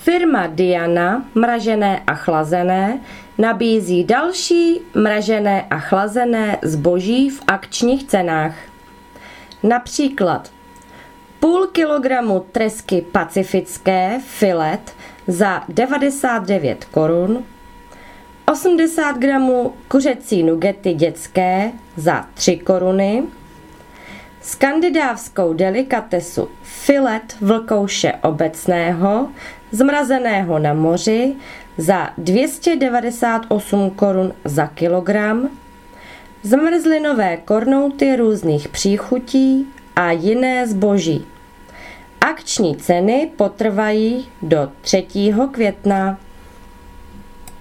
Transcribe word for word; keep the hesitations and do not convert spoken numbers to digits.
Firma Diana mražené a chlazené nabízí další mražené a chlazené zboží v akčních cenách. Například půl kilogramu tresky pacifické filet za devadesát devět korun, osmdesát gramů kuřecí nugety dětské za tři koruny, skandinávskou delikatesu filet vlkouše obecného zmrazeného na moři za dvě stě devadesát osm korun za kilogram, zmrzlinové kornouty různých příchutí a jiné zboží. Akční ceny potrvají do třetího května.